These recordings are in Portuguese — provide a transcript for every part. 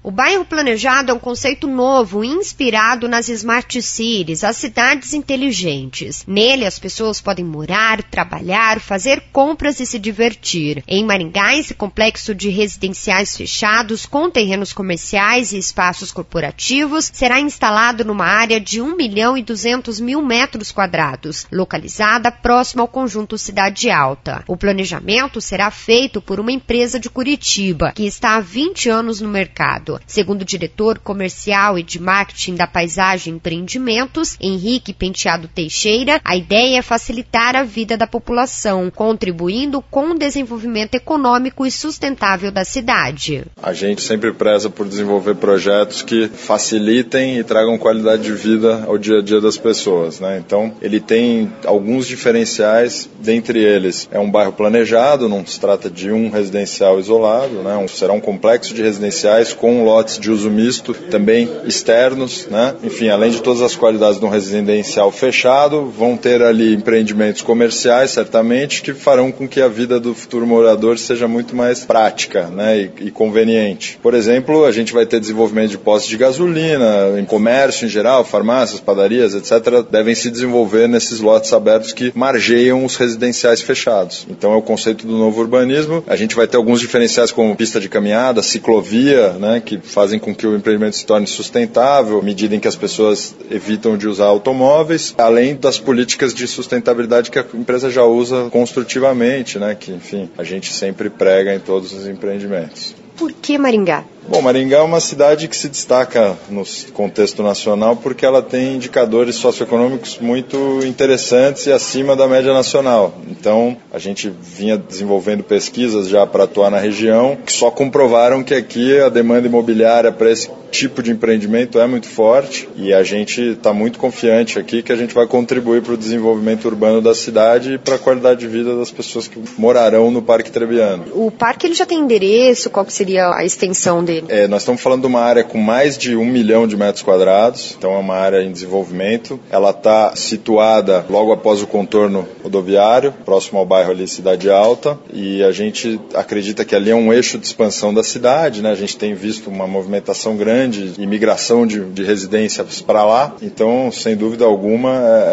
O bairro planejado é um conceito novo, inspirado nas Smart Cities, as cidades inteligentes. Nele, as pessoas podem morar, trabalhar, fazer compras e se divertir. Em Maringá, esse complexo de residenciais fechados, com terrenos comerciais e espaços corporativos, será instalado numa área de 1.200.000 metros quadrados, localizada próximo ao conjunto Cidade Alta. O planejamento será feito por uma empresa de Curitiba, que está há 20 anos no mercado. Segundo o diretor comercial e de marketing da Paisagem Empreendimentos, Henrique Penteado Teixeira, a ideia é facilitar a vida da população, contribuindo com o desenvolvimento econômico e sustentável da cidade. A gente sempre preza por desenvolver projetos que facilitem e tragam qualidade de vida ao dia a dia das pessoas, né? Então, ele tem alguns diferenciais, dentre eles é um bairro planejado, não se trata de um residencial isolado, né? Será um complexo de residenciais com lotes de uso misto, também externos, né? Enfim, além de todas as qualidades de um residencial fechado, vão ter ali empreendimentos comerciais, certamente, que farão com que a vida do futuro morador seja muito mais prática, né? E conveniente. Por exemplo, a gente vai ter desenvolvimento de postos de gasolina, em comércio em geral, farmácias, padarias, etc., devem se desenvolver nesses lotes abertos que margeiam os residenciais fechados. Então é o conceito do novo urbanismo. A gente vai ter alguns diferenciais como pista de caminhada, ciclovia, né, que fazem com que o empreendimento se torne sustentável, à medida em que as pessoas evitam de usar automóveis, além das políticas de sustentabilidade que a empresa já usa construtivamente, né, que, enfim, a gente sempre prega em todos os empreendimentos. Por que Maringá? Bom, Maringá é uma cidade que se destaca no contexto nacional porque ela tem indicadores socioeconômicos muito interessantes e acima da média nacional. Então, a gente vinha desenvolvendo pesquisas já para atuar na região que só comprovaram que aqui a demanda imobiliária para esse tipo de empreendimento é muito forte e a gente está muito confiante aqui que a gente vai contribuir para o desenvolvimento urbano da cidade e para a qualidade de vida das pessoas que morarão no Parque Treviano. O parque ele já tem endereço? Qual que seria a extensão dele? Nós estamos falando de uma área com mais de 1 milhão de metros quadrados, então é uma área em desenvolvimento. Ela está situada logo após o contorno rodoviário, próximo ao bairro ali Cidade Alta, e a gente acredita que ali é um eixo de expansão da cidade, né? A gente tem visto uma movimentação grande, imigração de residências para lá, então, sem dúvida alguma,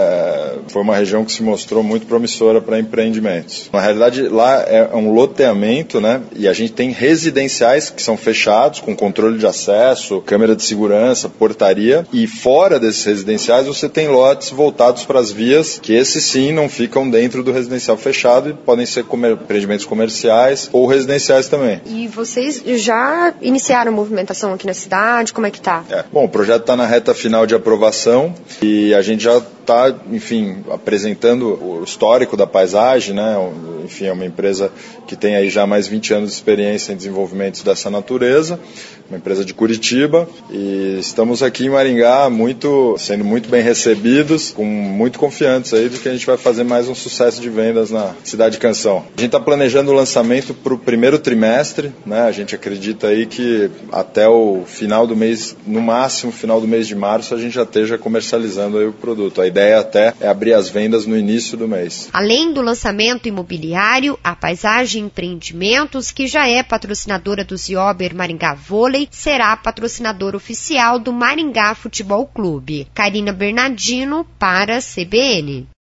foi uma região que se mostrou muito promissora para empreendimentos. Na realidade, lá é um loteamento, né? E a gente tem residenciais que são fechados, com controle de acesso, câmera de segurança, portaria, e fora desses residenciais você tem lotes voltados para as vias, que esses sim não ficam dentro do residencial fechado e podem ser empreendimentos comerciais ou residenciais também. E vocês já iniciaram movimentação aqui na cidade? Como é que tá? Bom, o projeto está na reta final de aprovação e a gente já está, enfim, apresentando o histórico da Paisagem, né? Enfim, é uma empresa que tem aí já mais 20 anos de experiência em desenvolvimentos dessa natureza, uma empresa de Curitiba, e estamos aqui em Maringá sendo muito bem recebidos, muito confiantes aí de que a gente vai fazer mais um sucesso de vendas na Cidade Canção. A gente está planejando o lançamento para o primeiro trimestre, né? A gente acredita aí que até o final do mês, no máximo final do mês de março, a gente já esteja comercializando aí o produto. A ideia até é abrir as vendas no início do mês. Além do lançamento imobiliário, a Paisagem Empreendimentos, que já é patrocinadora do Ziober Maringá Vôlei, será patrocinador oficial do Maringá Futebol Clube. Karina Bernardino para a CBN.